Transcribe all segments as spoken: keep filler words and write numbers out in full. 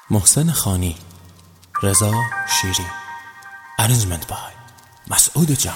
محسن خانی، رضا شیری. Arrangement by مسعود جان.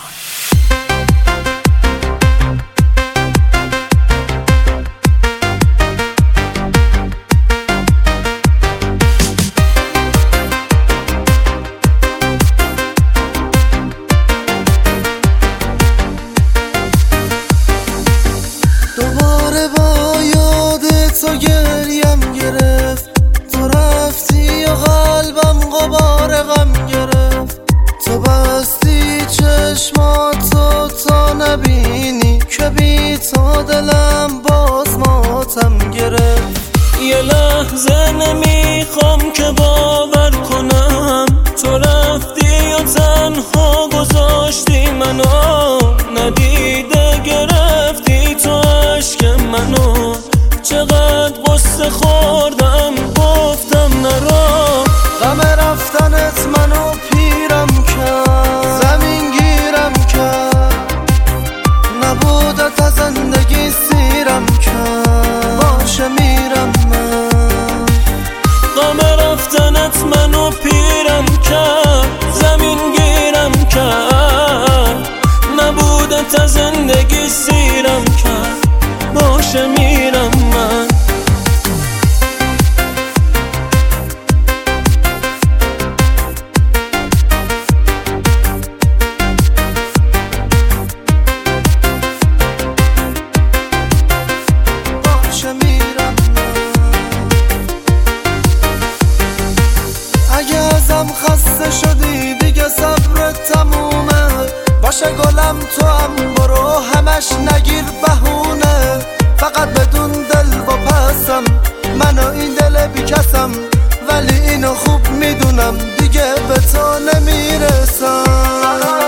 دوباره با یاد تو گریم گرفت، تو رفتی و قلبم غبار غم گرفت. تو بستی چشماتو تا نبینی که بی تو دلم باز ماتم گرفت. یه لحظه نمیخوام که باور کنم تو رفتی و تنها گذاشتی منو، ندیده گرفتی تو عشق منو. چقدر قصه خوردم گفتم نرو، غم رفتنت منو پیرم کرد، زمین گیرم کرد، نبودت از زندگی سیرم کرد، باشه میرم من. غم رفتنت منو پیرم کرد، زمین گیرم کرد، نبودت از زندگی سیرم کرد، باشه میرم من. باشه میرم من. اگه ازم خسته شدی دیگه صبرت تمومه، باشه گلم تو هم برو همش نگیر بهونه. فقط بدون دل و پسم، منو این دل بیکسم، ولی اینو خوب میدونم دیگه به تو نمیرسم.